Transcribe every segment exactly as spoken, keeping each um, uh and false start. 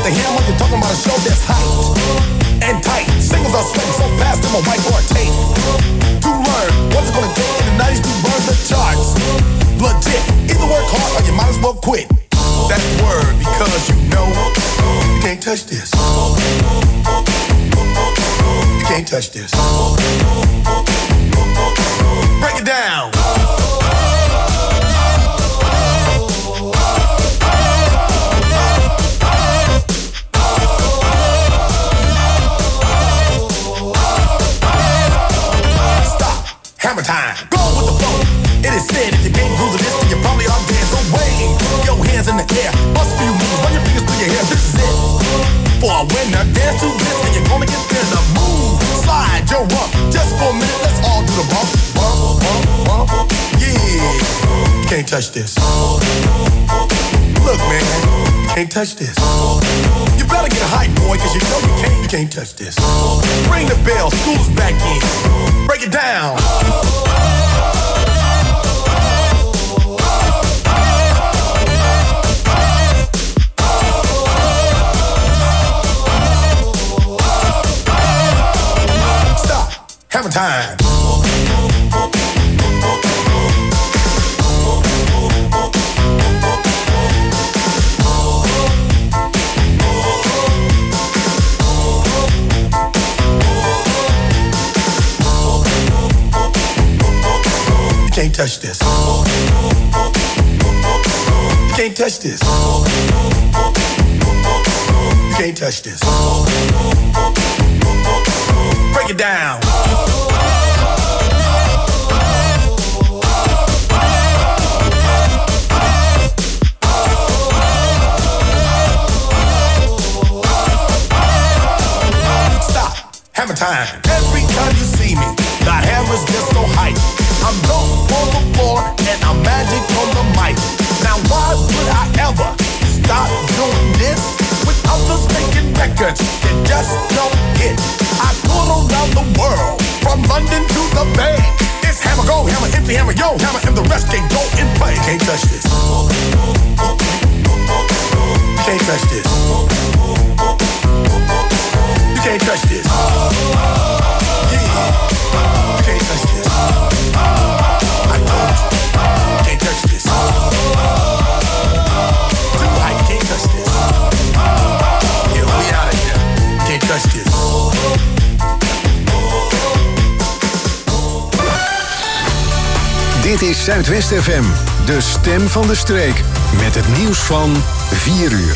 about the hammer, you're talking about a show that's hyped and tight. Singles are sweating so fast, I'm a whiteboard tape. To learn what's it gonna take in the nineties to burn the charts. Legit, either work hard or you might as well quit. That's word because you know you can't touch this. You can't touch this. Break it down. Hammer time. Go with the flow. It is said if you can't groove this, then you probably are dead. So wave your hands in the air. Bust a few moves. Run your fingers through your hair. This is it. For a winner, dance to this, and you're gonna get there. The move, slide your rump. Just for a minute, let's all do the bump, bump, bump, bump. Yeah. You can't touch this. Look, man, you can't touch this. You better get a hype, boy, cause you know you can't, you can't touch this. Ring the bell, school's back in. Break it down. Stop. Hammer time. You can't touch this. You can't touch this. You can't touch this. Break it down. Stop. Hammer time. Every time you see me, the hammer's just so hype. I'm dope on the floor and I'm magic on the mic. Now why would I ever stop doing this? With others making records that just don't hit. I tour around the world, from London to the Bay. It's hammer go, hammer empty, hammer yo, hammer and the rest can go and play. You can't touch this. You can't touch this. You can't touch this. Yeah. You can't touch this. I told you. You can't touch this. I can't touch this. Yeah, we out of here. You can't touch this. Dit is Zuidwest F M, de stem van de streek. Met het nieuws van vier uur.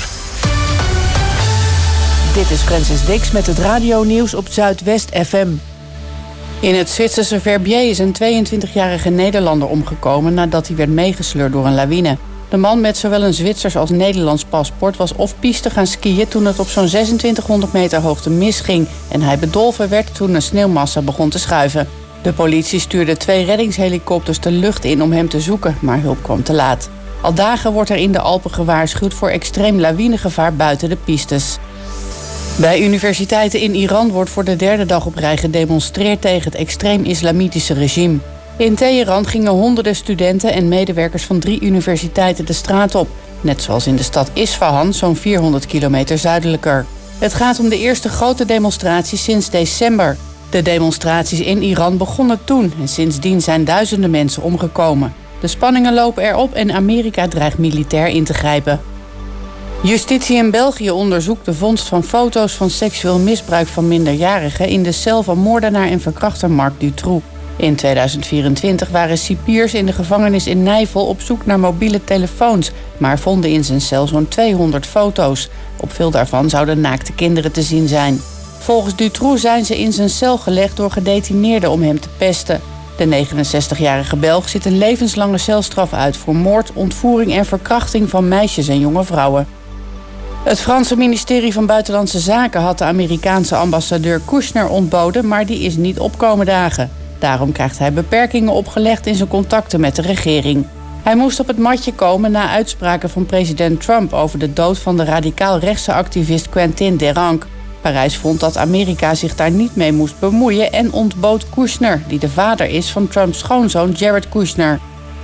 Dit is Francis Dix met het radionieuws op Zuidwest F M. In het Zwitserse Verbier is een tweeëntwintigjarige Nederlander omgekomen nadat hij werd meegesleurd door een lawine. De man met zowel een Zwitsers als Nederlands paspoort was off-piste gaan skiën toen het op zo'n zesentwintighonderd meter hoogte misging en hij bedolven werd toen een sneeuwmassa begon te schuiven. De politie stuurde twee reddingshelikopters de lucht in om hem te zoeken, maar hulp kwam te laat. Al dagen wordt er in de Alpen gewaarschuwd voor extreem lawinegevaar buiten de pistes. Bij universiteiten in Iran wordt voor de derde dag op rij gedemonstreerd tegen het extreem-islamitische regime. In Teheran gingen honderden studenten en medewerkers van drie universiteiten de straat op. Net zoals in de stad Isfahan, zo'n vierhonderd kilometer zuidelijker. Het gaat om de eerste grote demonstratie sinds december. De demonstraties in Iran begonnen toen en sindsdien zijn duizenden mensen omgekomen. De spanningen lopen erop en Amerika dreigt militair in te grijpen. Justitie in België onderzoekt de vondst van foto's van seksueel misbruik van minderjarigen in de cel van moordenaar en verkrachter Marc Dutroux. In tweeduizend vierentwintig waren cipiers in de gevangenis in Nijvel op zoek naar mobiele telefoons, maar vonden in zijn cel zo'n tweehonderd foto's. Op veel daarvan zouden naakte kinderen te zien zijn. Volgens Dutroux zijn ze in zijn cel gelegd door gedetineerden om hem te pesten. De negenenzestigjarige Belg zit een levenslange celstraf uit voor moord, ontvoering en verkrachting van meisjes en jonge vrouwen. Het Franse ministerie van Buitenlandse Zaken had de Amerikaanse ambassadeur Kushner ontboden, maar die is niet opkomen dagen. Daarom krijgt hij beperkingen opgelegd in zijn contacten met de regering. Hij moest op het matje komen na uitspraken van president Trump over de dood van de radicaal-rechtse activist Quentin Derank. Parijs vond dat Amerika zich daar niet mee moest bemoeien en ontbood Kushner, die de vader is van Trumps schoonzoon Jared Kushner.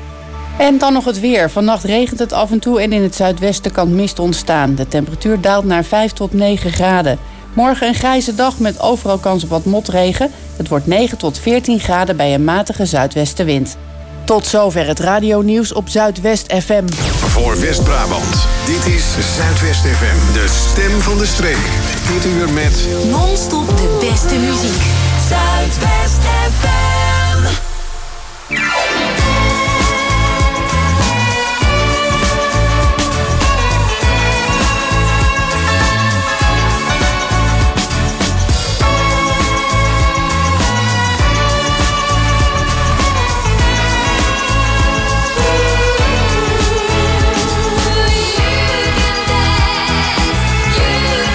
En dan nog het weer. Vannacht regent het af en toe en in het zuidwesten kan mist ontstaan. De temperatuur daalt naar vijf tot negen graden. Morgen een grijze dag met overal kans op wat motregen. Het wordt negen tot veertien graden bij een matige zuidwestenwind. Tot zover het radionieuws op Zuidwest F M. Voor West-Brabant, dit is Zuidwest F M, de stem van de streek. Dit uur met non-stop de beste muziek. Zuidwest F M.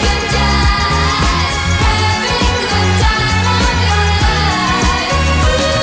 Having a good time on your life.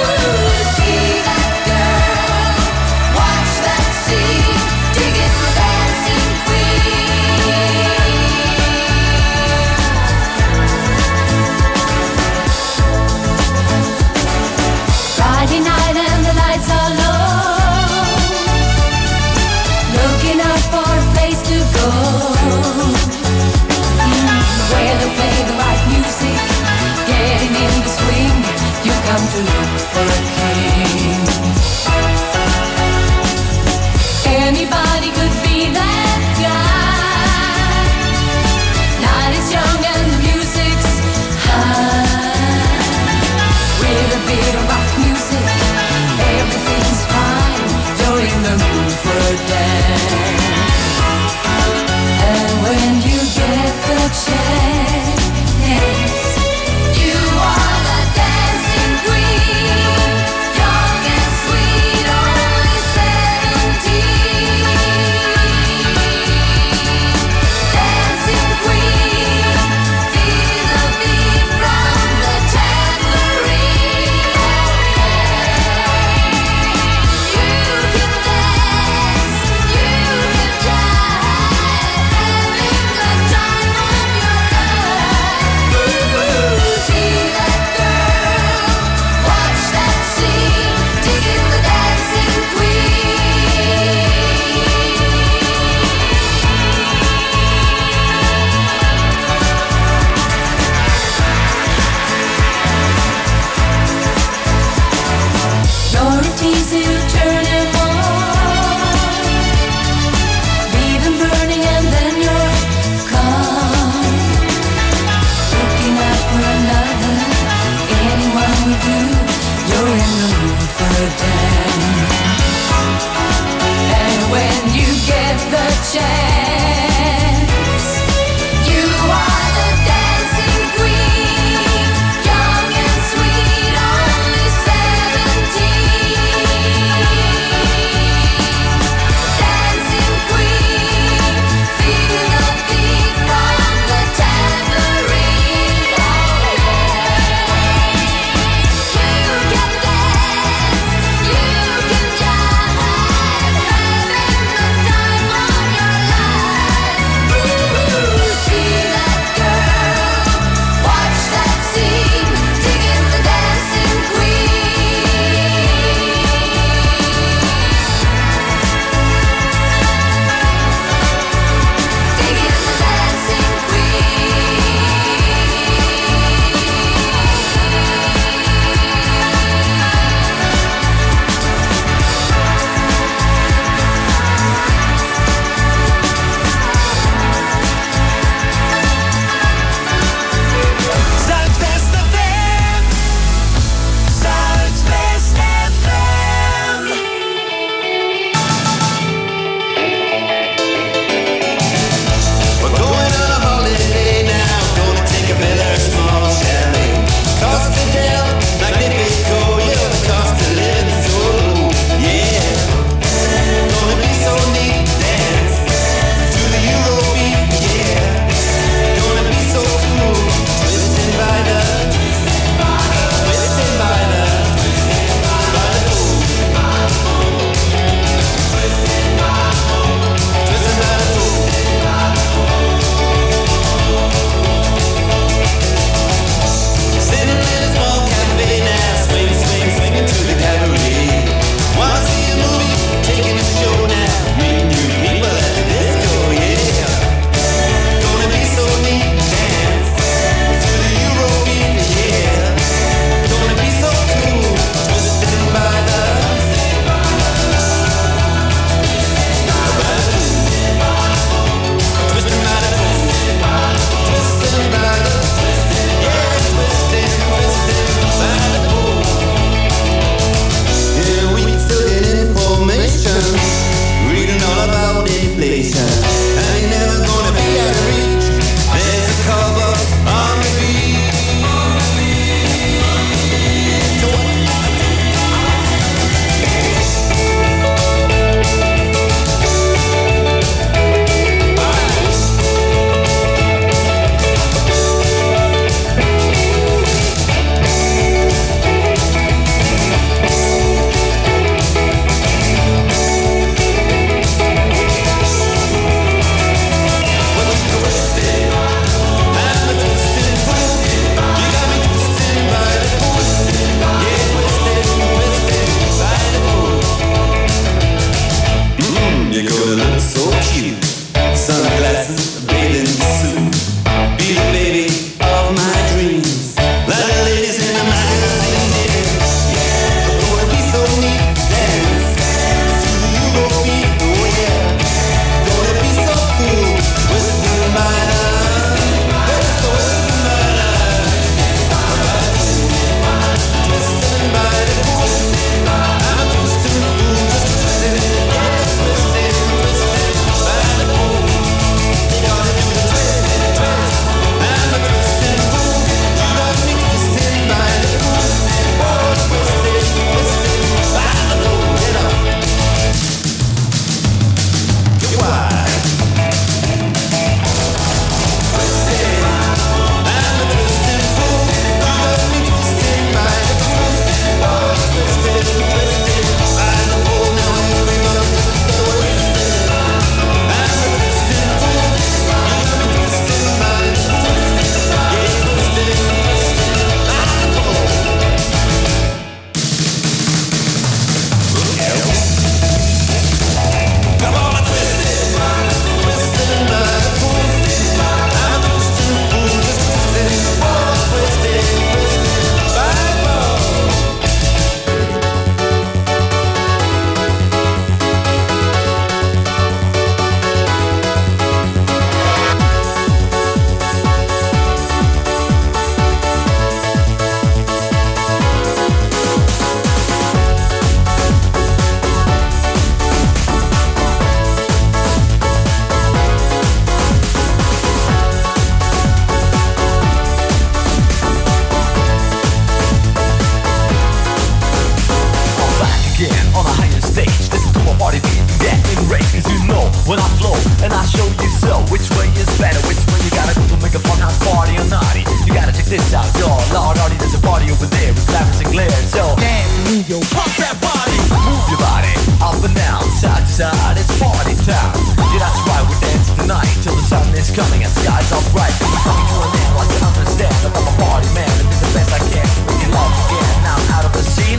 is better. Which way you gotta go to make a fun house party or naughty? You gotta check this out, yo. Lord, Hardy, there's a party over there with glamours and glare. So dance, move your pump that body, move your body up and down, side to side. It's party time. Yeah, that's right. We're dancing tonight till the sun is coming and skies are bright. We're coming to an end like you understand that I'm a party man and do the best I can to bring you love again. Now I'm out of the scene.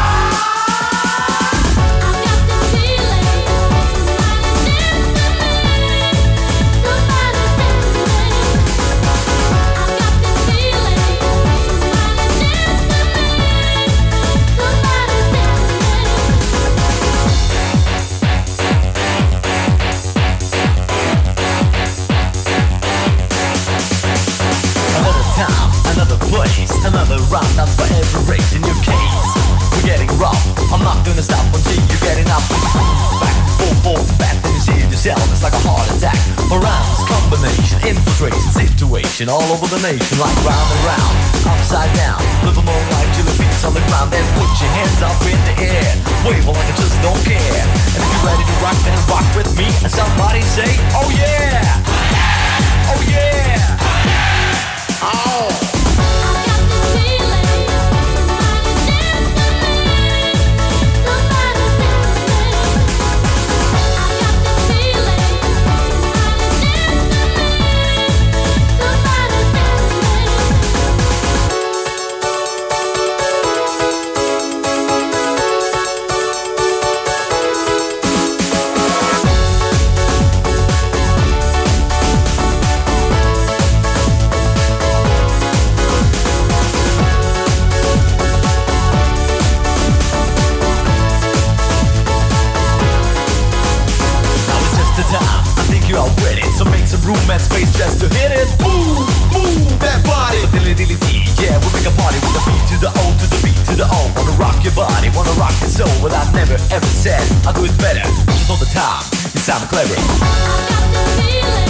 Another round up for every race in your case. We're getting rough, I'm not gonna stop until you're getting up. Back, forth, forth, back, then you see it yourself. It's like a heart attack. Around, combination, infiltration, situation all over the nation. Like round and round, upside down. Live a more life till the feet's on the ground. Then put your hands up in the air. Wave like I just don't care. And if you're ready to rock, then rock with me. And somebody say, oh yeah! Oh yeah! Oh! Room and space just to hit it. Move, move that body. Dilly dilly dee, yeah, we make a party with the beat to the O to the B to the O. Wanna rock your body, wanna rock your soul. But I never ever said I'll do it better. Just all the time, you sound clever. I got the feeling.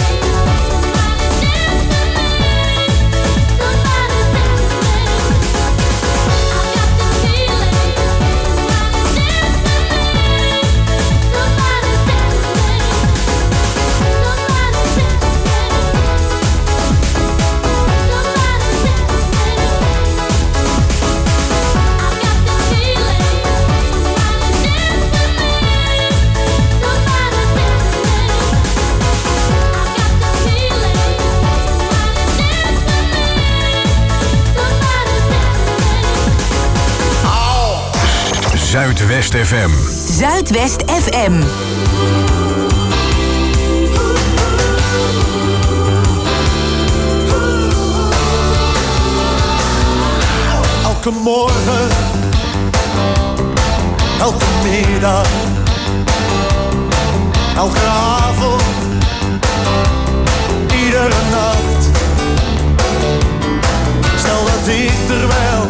Zuidwest F M. Zuidwest F M. Elke morgen, elke middag, elke avond, iedere nacht. Stel dat ik er wel,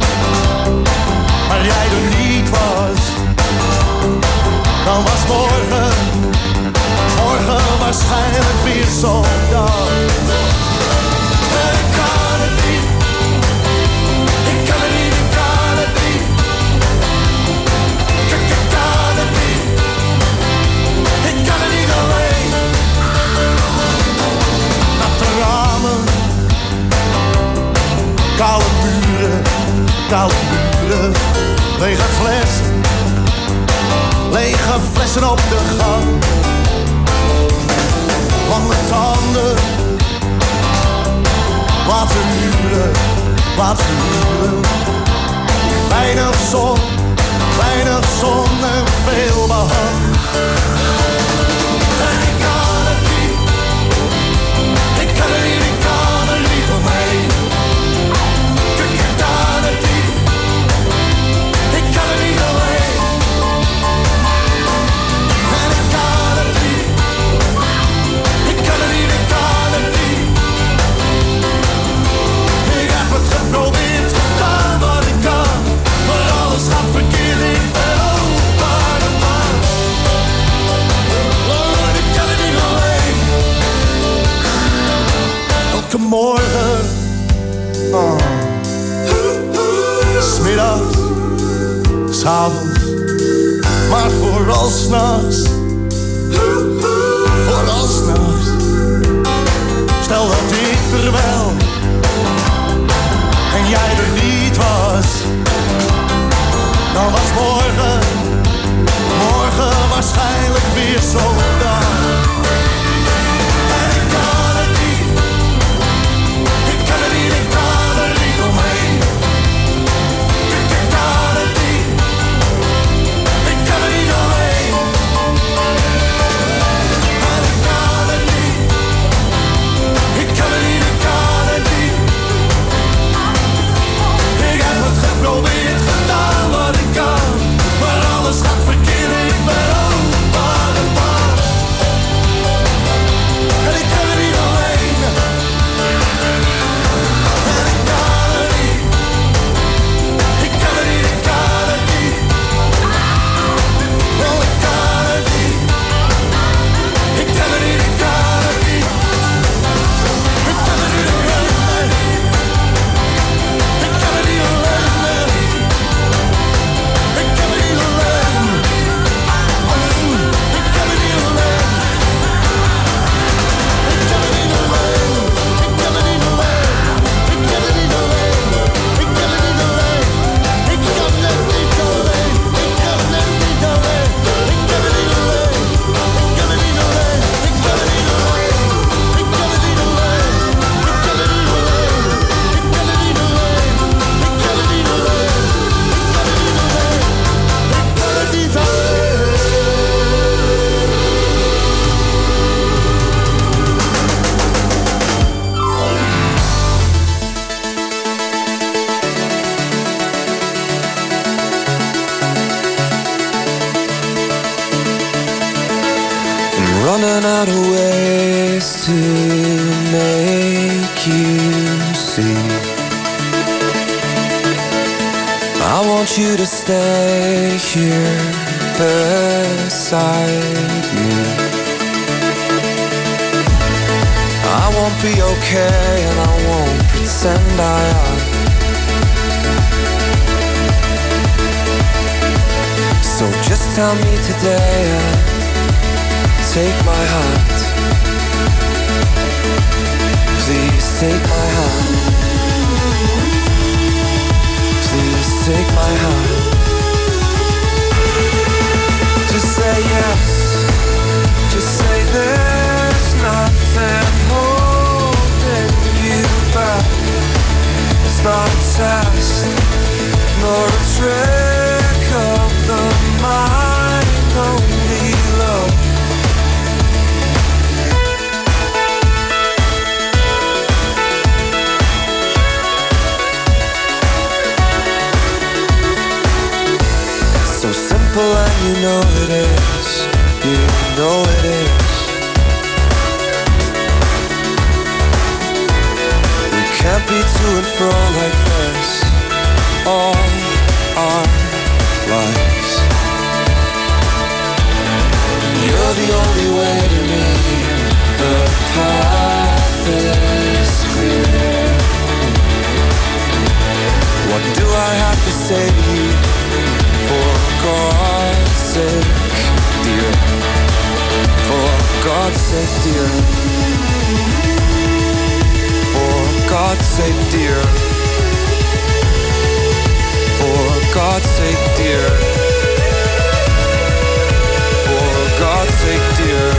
maar jij er niet was, dan was morgen, morgen waarschijnlijk weer zo'n dag. En ik kan het niet, ik kan het niet, ik kan het niet. Ik, ik kan het niet, ik kan het niet alleen. Natte ramen, koude muren, koude muren. Lege flessen, lege flessen op de gang. Lange tanden, laten huren, laten huren. Weinig zon, weinig zon en veel behang. En ik kan het niet, ik kan het niet, ik kan er niet omheen. Ik, ik kan het niet. Ik kan het niet alleen. En ik kan het niet. Ik kan het niet, ik kan het niet. Ik heb het geprobeerd, gedaan wat ik kan. Maar alles gaat verkeerd, ik ben opa de man. Oh, ik kan het niet alleen. Elke morgen, oh. 'S middags, 's avonds, maar vooral 's nachts, vooral 's nachts. soldaat. En ik kan het niet, ik kan het niet, ik kan er niet omheen. Ik, ik kan het niet, ik kan er niet omheen. En ik kan het niet, ik kan het niet, ik kan het niet. Ik heb het geprobeerd, gedaan wat ik kan, maar alles gaat verkeerd en ik ben al bang en bang. En ik kan er niet alleen. En ik kan het niet, ik kan het niet, ik kan het niet. Oh, ik kan het niet, ik kan het niet, ik kan het niet. Ik kan het niet alleen. Ik kan het niet alleen. Ik kan het niet alleen. Ik kan het niet alleen. Ik kan het niet alleen. Ik kan het niet alleen. Ik kan het niet alleen. Ik kan het niet alleen. Ik kan het niet alleen. Ik kan het niet alleen. Ik kan het niet alleen. Ik kan het niet alleen. Ik kan het niet alleen. Ik kan het niet alleen. Ik kan het niet alleen. Ik kan het niet alleen. Ik kan het niet alleen. Ik kan het niet alleen. I'm running out of ways to make you see. I want you to stay here beside me. I won't be okay and I won't pretend I am. So just tell me today and take my hand. Please take my hand. Please take my hand. Just say yes. Just say there's nothing holding you back. It's not a test, nor a trick of the mind, only love. So simple and you know it is. You know it is. We can't be to and fro like this all our lives. You're the only way to me. The path is clear. What do I have to say to you? For God's sake, dear. For God's sake, dear. For God's sake, dear. For God's sake, dear. For God's sake, dear.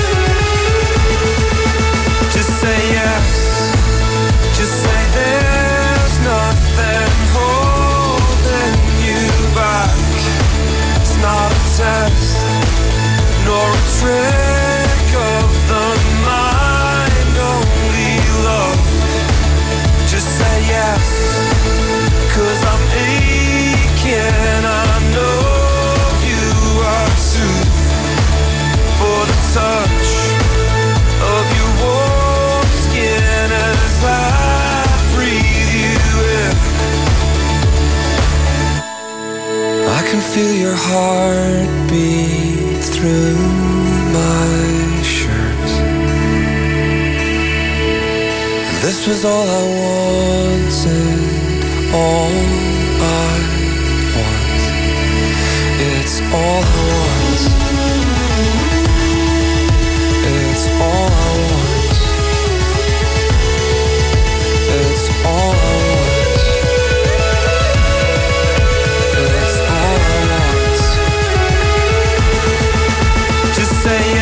Just say yes. Just say there's nothing holding you back. It's not a test, nor a trick of the mind, only love. Just say yes, 'cause I'm aching, I know you are too. For the touch of your warm skin as I breathe you in. I can feel your heart beat through my shirt. This was all I wanted, all I want. It's all I want. It's all I want. It's all I want. It's all I want. Just say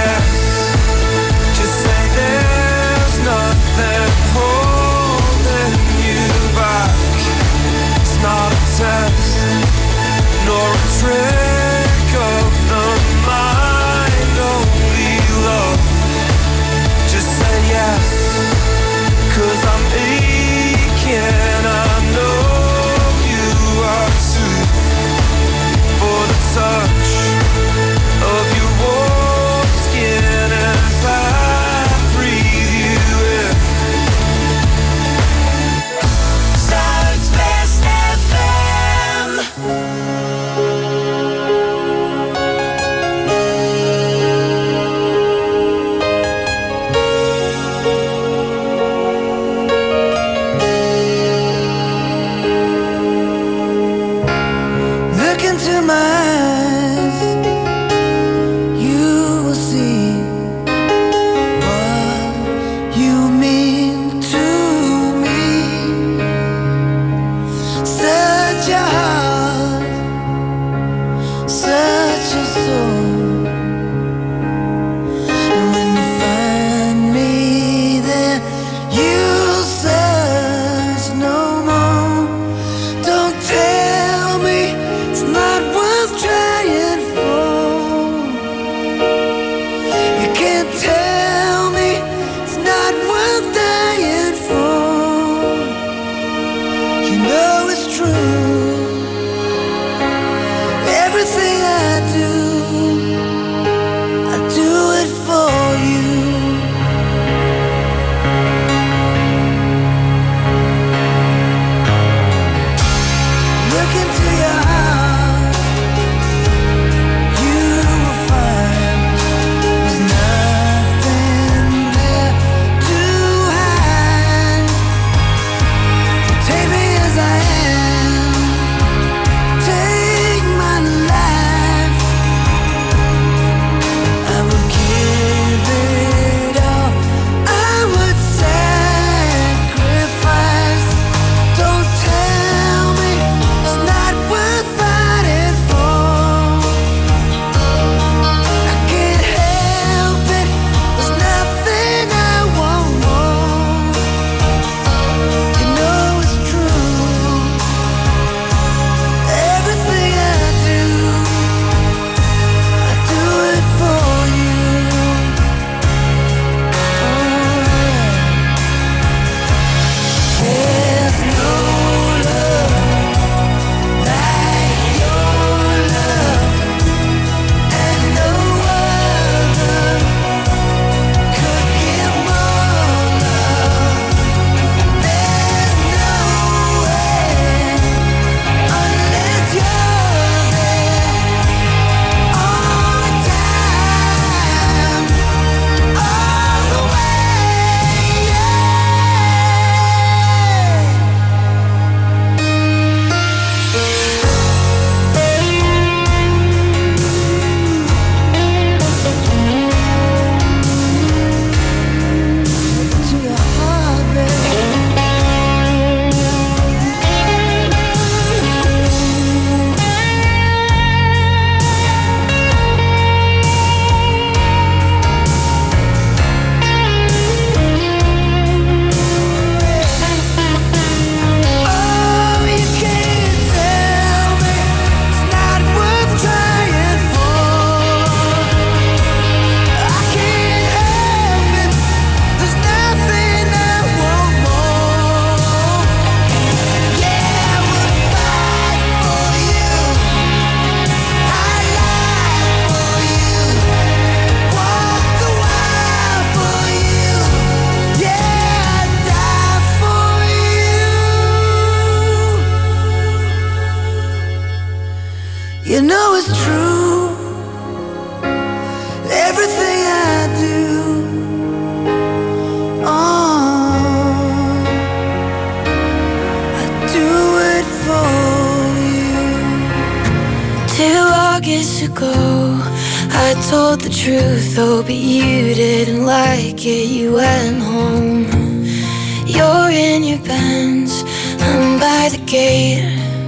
ago, I told the truth, oh, but you didn't like it. You went home. You're in your Benz, I'm by the gate.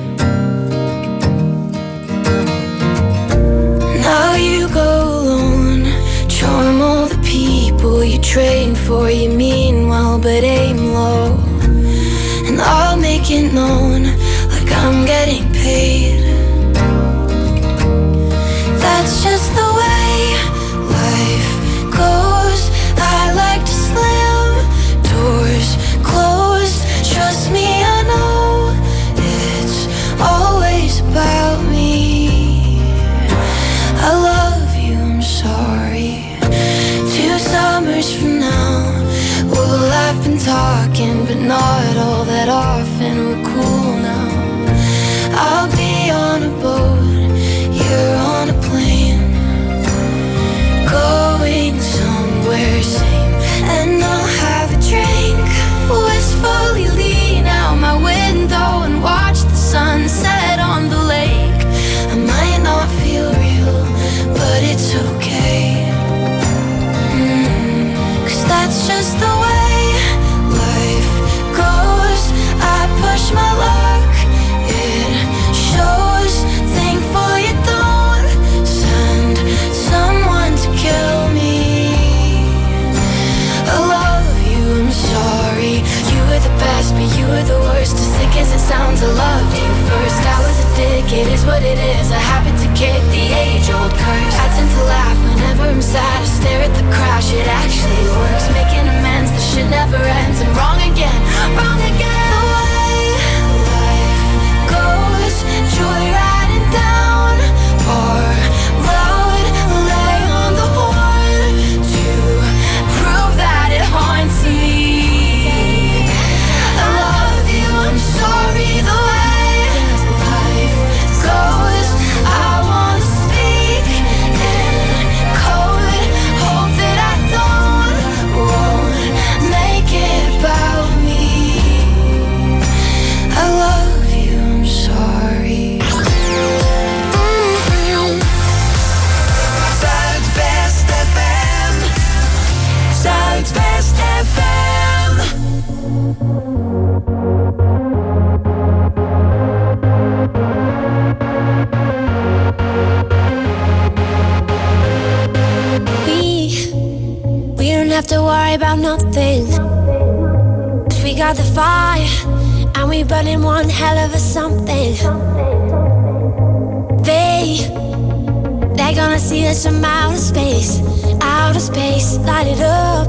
Now you go alone, charm all the people you train for. You mean well, but aim low. And I'll make it known like I'm getting paid. That's just the way life goes. I like to slam doors closed. Trust me, I know it's always about me. I love you, I'm sorry. Two summers from now, we'll have been talking, but not all that often. We're cool now. I'll be on a boat, you're on a plane, going somewhere same. And I'll have a drink, wistfully lean out my window and watch the sunset on the lake. I might not feel real, but it's okay. mm, Cause that's just the way life goes. I push my luck, it shows. Thankful you don't send someone to kill me. I love you, I'm sorry. You were the best, but you were the worst. As sick as it sounds, I loved you first. I was a dick, it is what it is. I happen to kick the age-old curse. I tend to laugh whenever I'm sad. I stare at the crash, it actually works. Making amends, the shit never ends. I'm wrong again, wrong again. The way life goes, joyriding down our road. Lay on the horn to prove that it haunts me. I love you, I'm sorry. The way life goes, I wanna speak in code. Hope that I don't, won't make it about me. I love you, I'm sorry. Zuidwest F M. Zuidwest F M. We, we don't have to worry about nothing. 'Cause we got the fire, and we burning one hell of a something. They, they're gonna see us from outer space, outer space, light it up.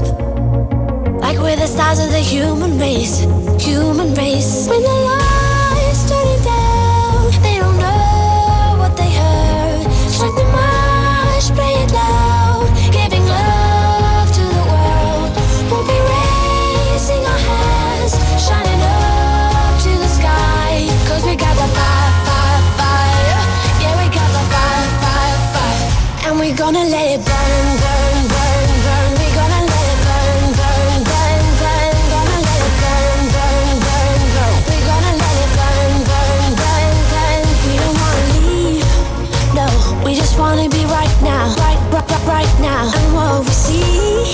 Like we're the stars of the human race, human race. When the lights turning down, they don't know what they heard. Strike the march, play it loud, giving love to the world. We'll be raising our hands, shining up to the sky. 'Cause we got the fire, fire, fire. Yeah, we got the fire, fire, fire. And we're gonna let it burn, burn, burn, burn. We're gonna let it burn, burn, burn, burn. Gonna let it burn, burn, burn, burn. We're gonna let it burn, burn, burn, burn. We don't wanna leave, no. We just wanna be right now, right, right, right, right now. And what we see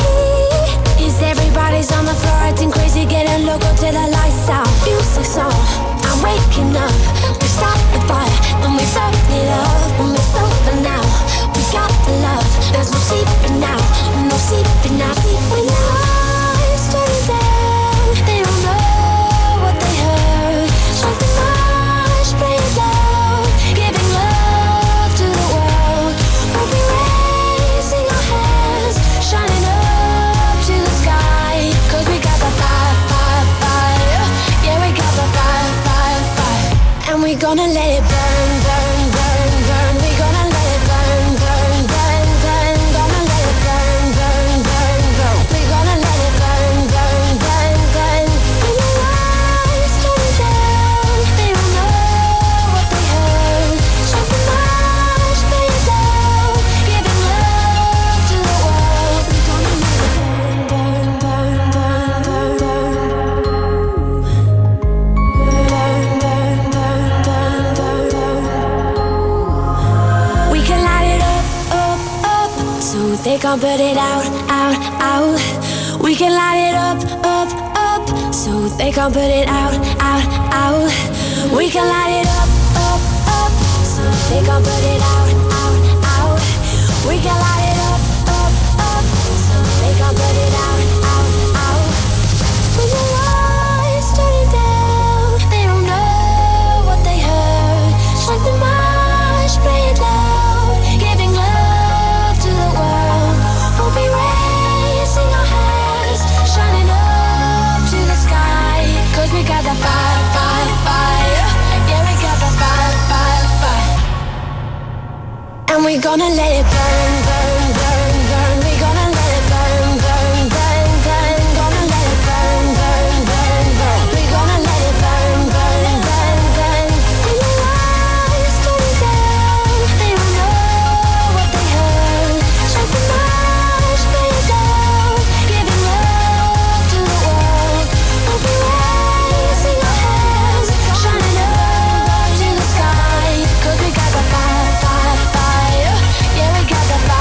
is everybody's on the floor acting crazy, getting loco till the lights out. Music's on, I'm waking up. We stop the fire and we burn it up. And we're sober now, we got the love. There's no sleeping now, no sleeping now. When the lights turn down, they don't know what they heard. Strike the march, play it loud, giving love to the world. We'll be raising our hands, shining up to the sky. 'Cause we got the fire, fire, fire. Yeah, we got the fire, fire, fire. And we're gonna let it burn, burn, burn, burn. We're gonna let it burn, burn, burn, burn. Gonna let it burn, burn, burn, burn. We're gonna let it burn, burn, burn, burn. When the lights turn down, they don't know what they heard. Strike the march, play it loud, giving love to the world. We're gonna let it burn, burn, burn, burn, burn, burn. Burn, burn, burn, burn, burn, burn. gon' put it out, out, out. We can light it up, up, up. So they gon' put it out, out, out. We can light it up, up, up. So they gon' put it out, out, out. We can light it up, up, up. So they gon' put it out, out, out. When the lights turning down, they don't know what they heard. Strike the march, play it loud, giving love to the world. We'll be raising our hands, shining up to the sky. Cause we got the fire, fire, fire. Yeah, we got the fire, fire, fire. And we gonna let it burn, burn, burn, burn. We gonna let it burn, burn, burn, burn. Gonna let it burn, burn, burn, burn. We gonna let it burn, burn, burn, burn. When the lights turn down, they don't know what they heard. Strike the march, play it down, giving love to the world. We'll be raising our hands, shining up to the sky. Cause we got the fire, fire, fire. Yeah, we got the fire.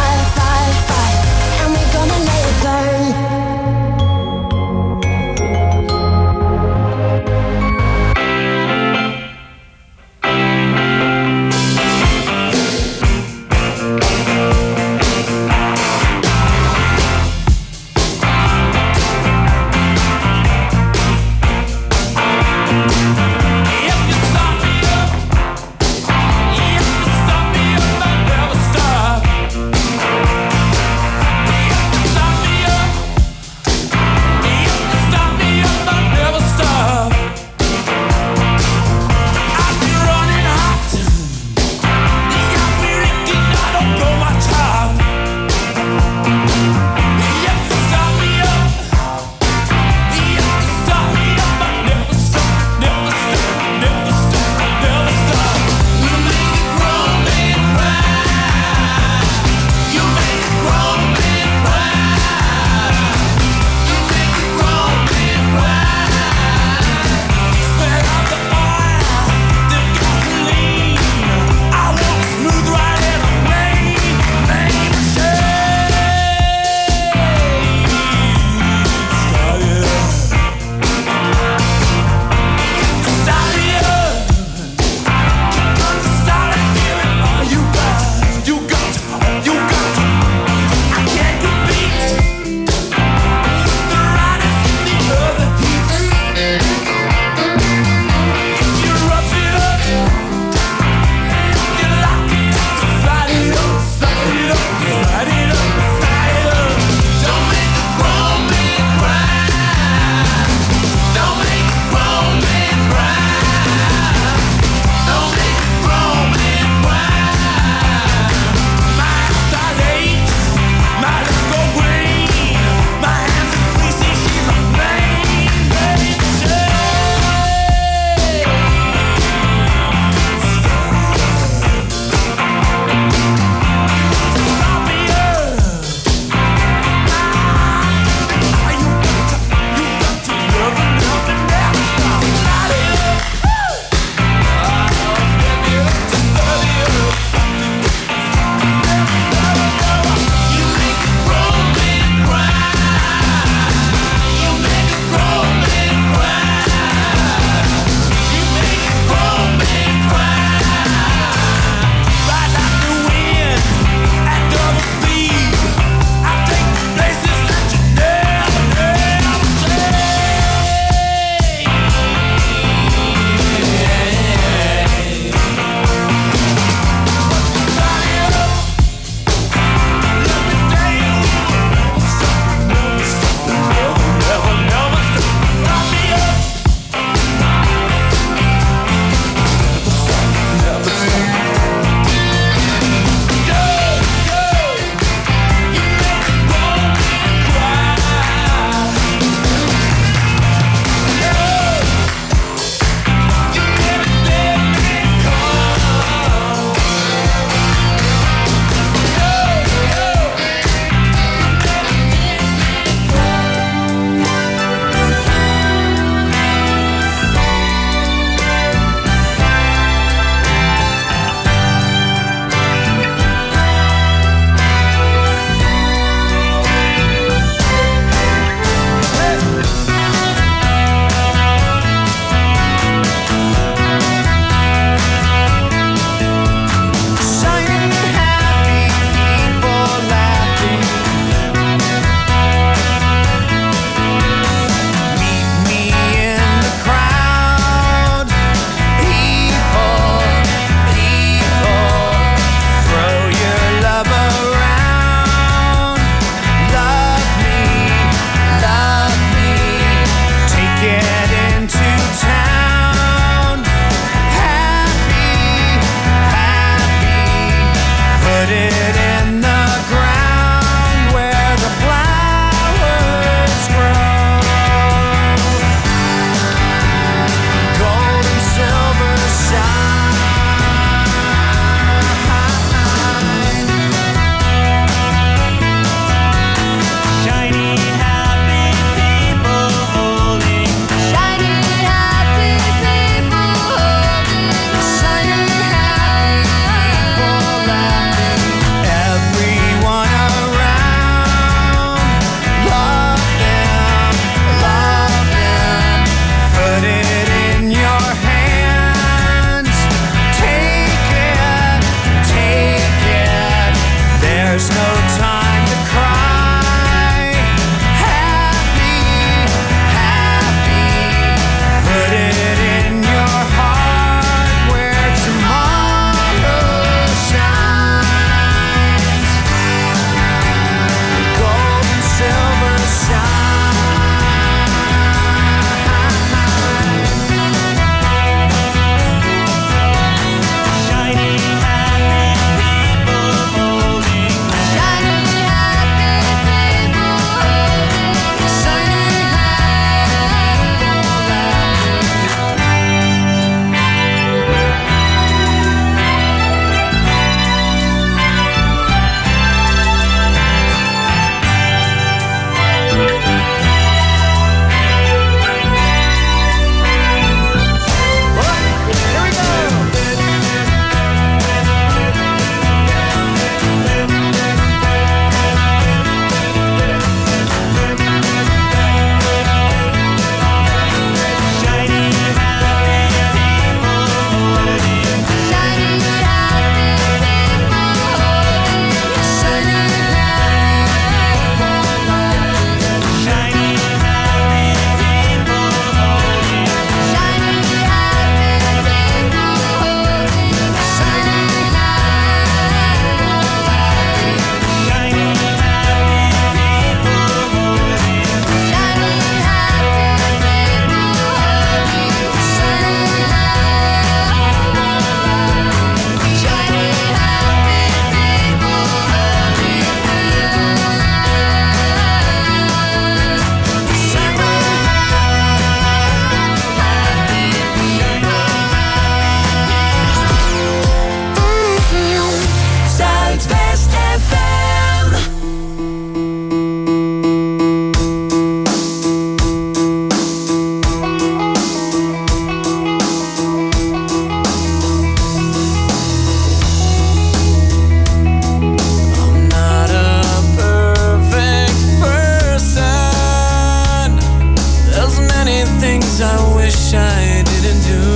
I wish I didn't do.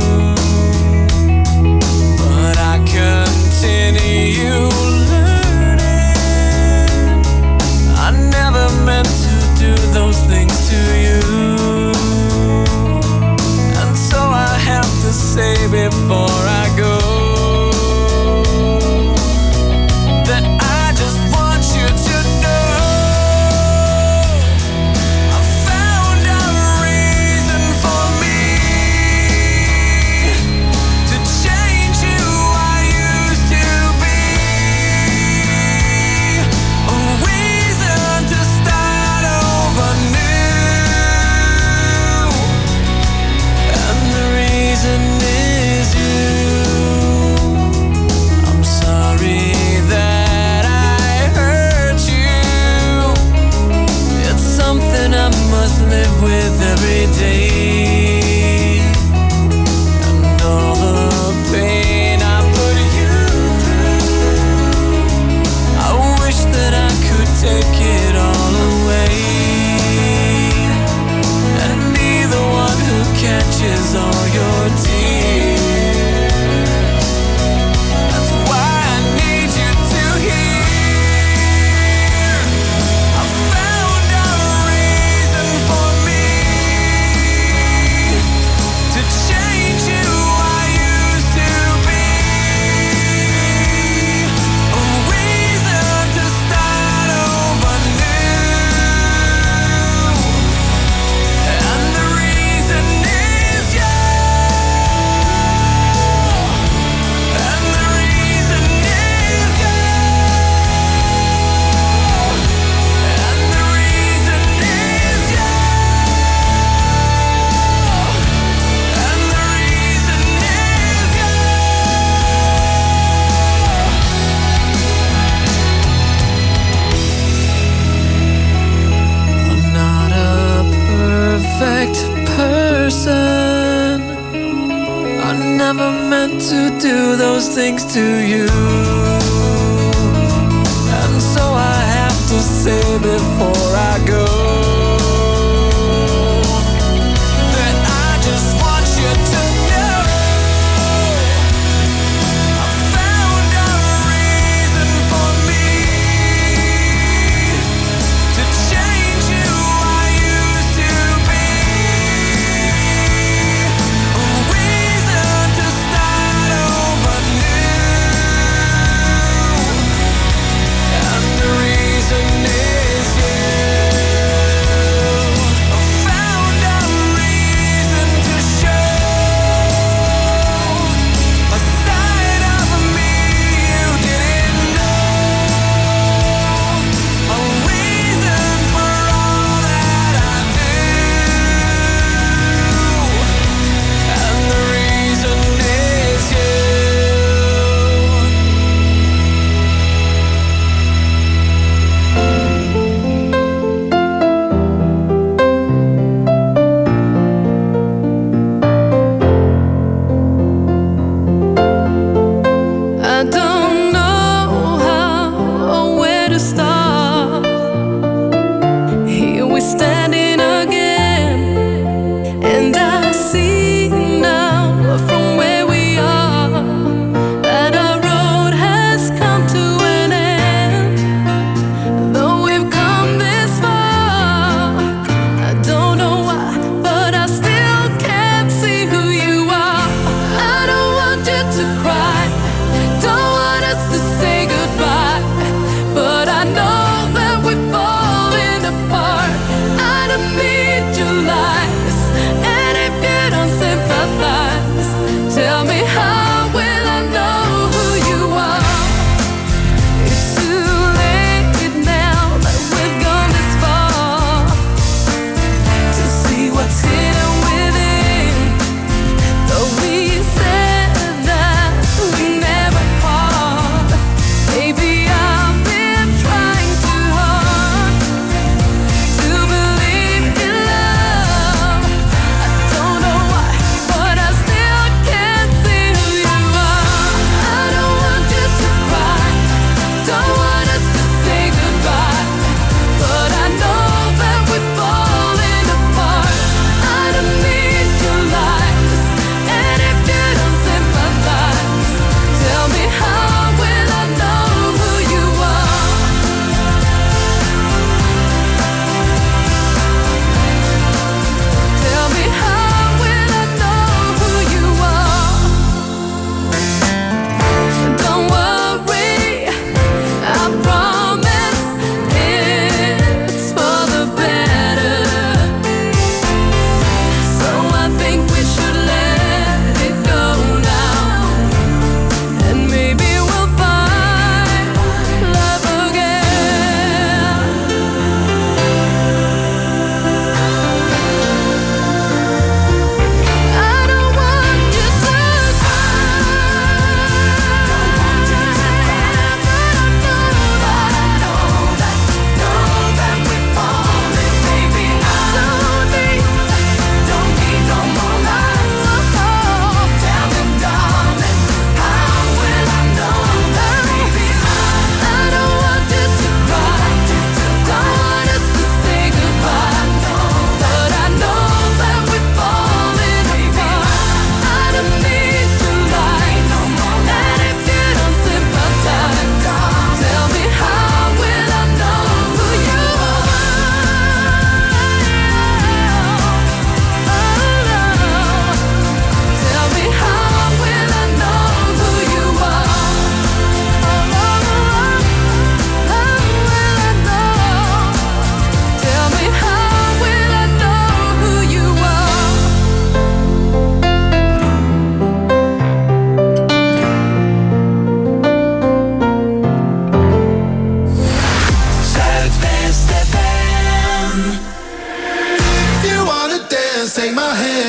But I continue learning. I never meant to do those things to you. And so I have to say before I go that I just want you to know I found a reason for me to change who I used to be. A reason to start over new. And the reason is you. I'm sorry that I hurt you. It's something I must live with every day. And all the pain I put you through, I wish that I could take it all away and be the one who catches all your tears. That's why I need you to hear. I found a reason for me to change who I used to be. A reason to start over new. And the reason is you. And the reason is you. And the reason is you. And the reason is you. I'm not a perfect person. I never meant to do those things to you. And so I have to say before I go that I just want you to know I found a reason for me to change who I used to be. A reason to start over new. And the reason is you.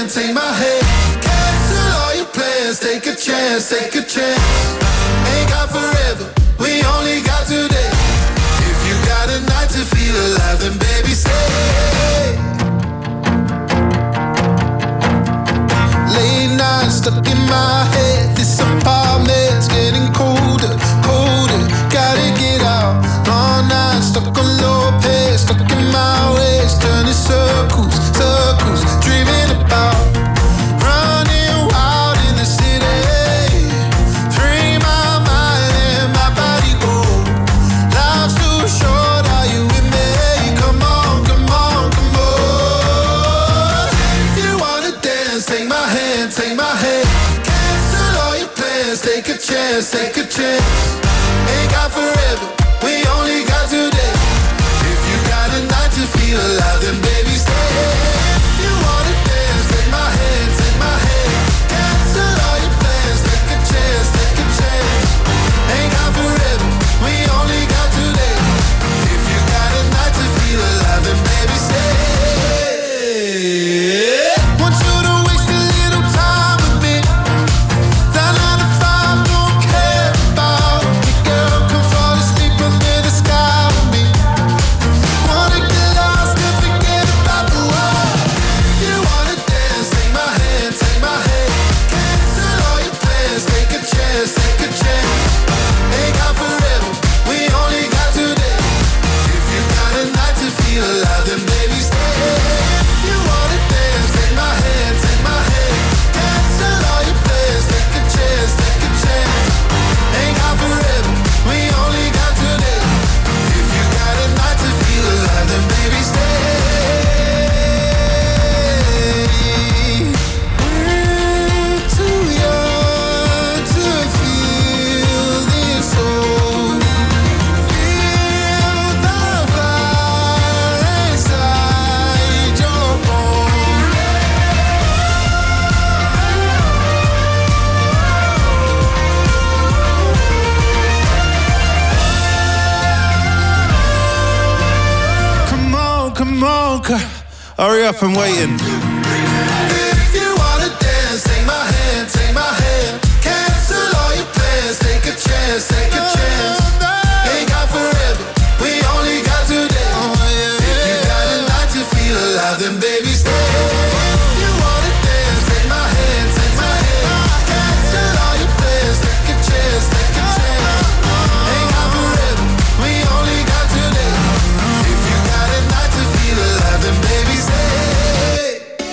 hand, take my hand. Cancel all your plans, take a chance, take a chance. Ain't got forever, we only got today. If you got a night to feel alive, then baby stay. Late night stuck in my head. This apartment's getting colder, colder. Gotta get out. Long night stuck on low pace, stuck in my ways, turning circles, circles, dreaming about running wild in the city. Free my mind and my body go. Life's too short, are you with me? Come on, come on, come on. If you wanna dance, take my hand, take my hand. Cancel all your plans, take a chance, take a chance. Ain't got forever, we only got today. If you got a night to feel alive, then baby stay. If you wanna dance, take my hand, take my hand. Cancel all your plans, take a chance, take a chance. Ain't got forever, we only got today. If you got a night to feel alive, then baby stay. Want you to waste a little time with me. That nine to five don't care about me. Girl, come fall asleep under the sky with me. Wanna get lost and forget about the world. If you wanna dance, take my hand, take my hand. Cancel all your plans, take a chance, take a chance. Ain't got forever, we only got today. If you got a night to feel alive, then baby stay. If you wanna dance, take my hand, take my hand. Cancel all your plans, take a chance, take a chance. Ain't got forever, we only got today. If you got a night to feel alive, then baby stay. We're too young to feel this old. Feel the fire inside your bones. Come on, come on, c- hurry up, I'm waiting. If you wanna dance, take my hand, take my hand. Cancel all your plans, take a chance, take a chance. Ain't got forever, we only got today. If you got a night to feel alive, then baby stay. If you wanna dance, take my hand, take my hand. Cancel all your plans, take a chance, take a chance. Ain't got forever, we only got today. If you got a night to feel alive, then baby stay.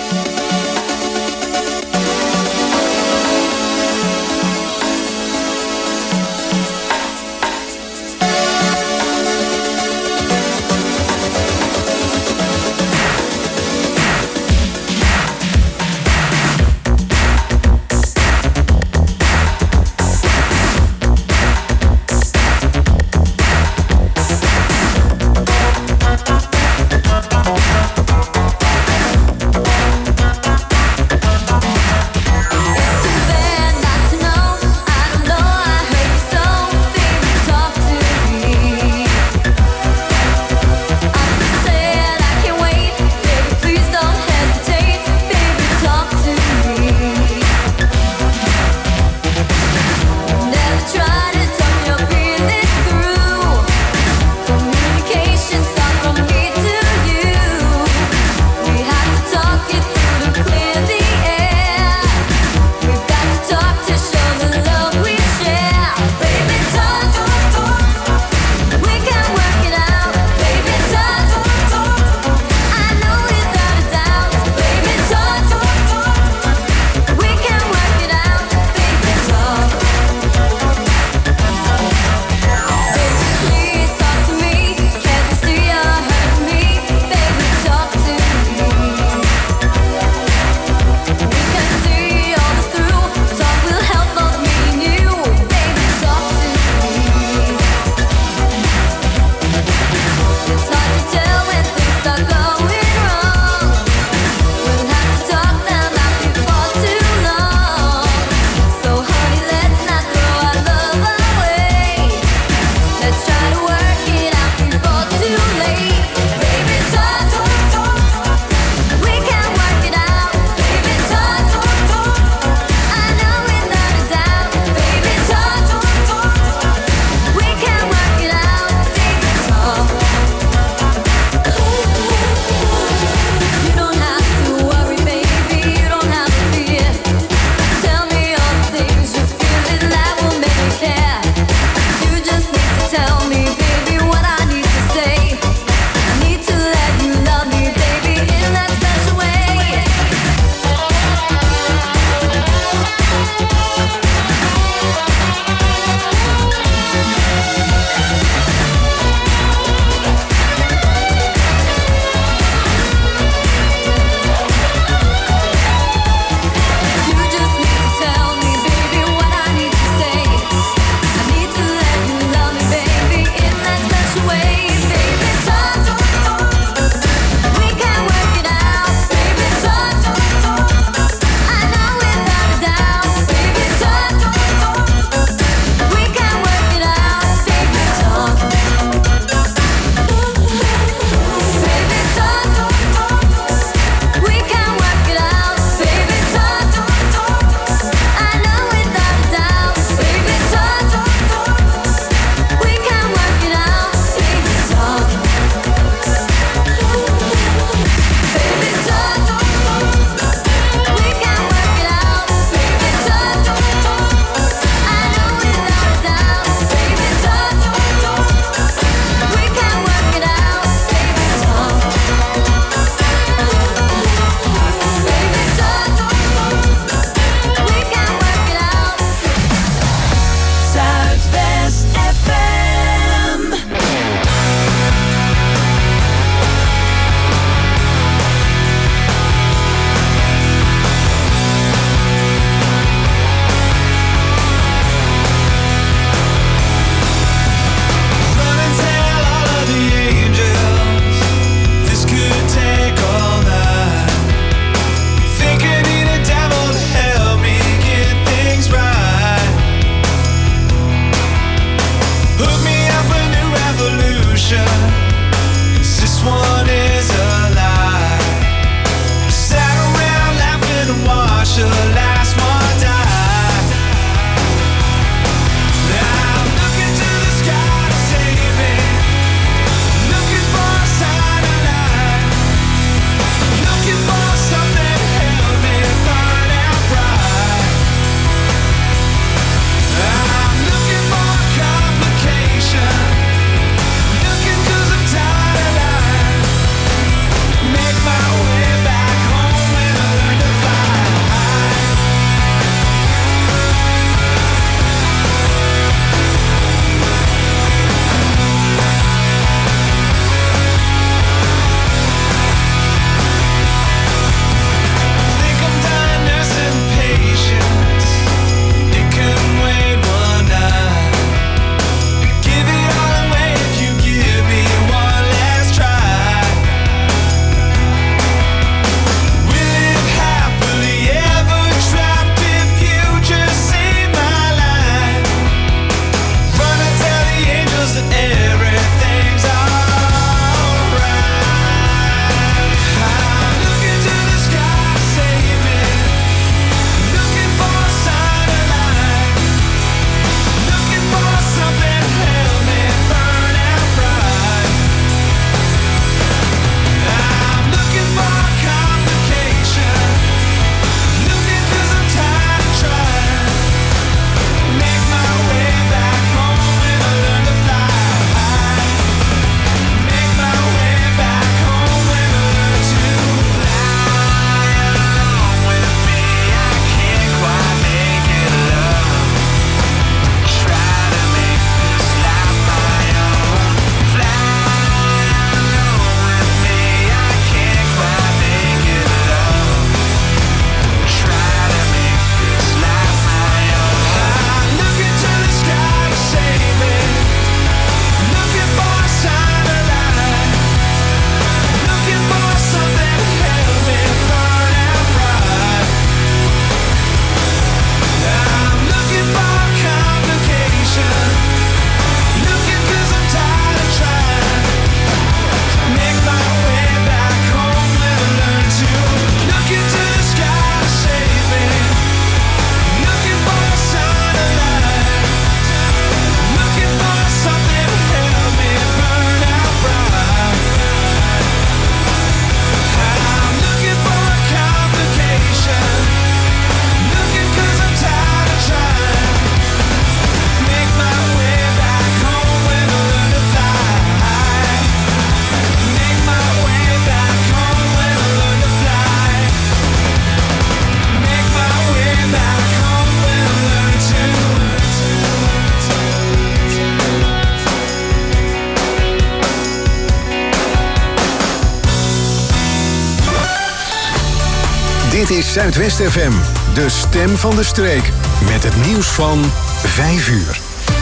Zuidwest F M, de stem van de streek. Met het nieuws van vijf uur.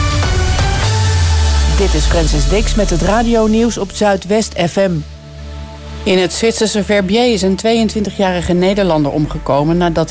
Dit is Francis Dix met het radionieuws op Zuidwest F M. In het Zwitserse Verbier is een tweeëntwintigjarige Nederlander omgekomen nadat